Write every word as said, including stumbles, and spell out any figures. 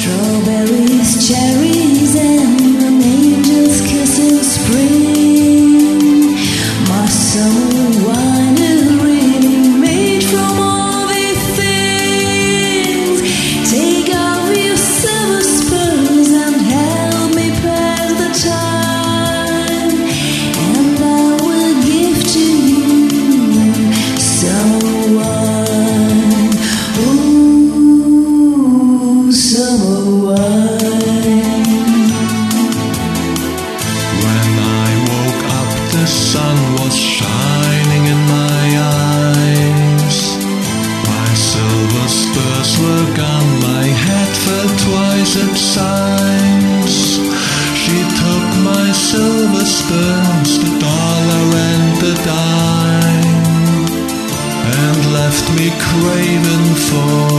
Strawberries, cherries, and an angel's kiss in spring. My summer wine is really made from all these things. Take off your silver spurs and help me pass the time, and I will give to you summer wine. Ooh, summer wine. When I woke up, the sun was shining in my eyes. My silver spurs were gone, my head felt twice its size. She took my silver spurs, the dollar and the dime, and left me craving for